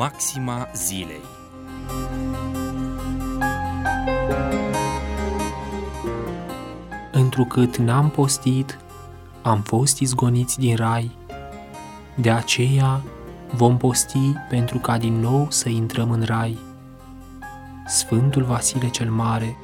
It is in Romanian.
Maxima zilei. Întrucât n-am postit, am fost izgoniți din rai, de aceea vom posti pentru ca din nou să intrăm în rai. Sfântul Vasile cel Mare,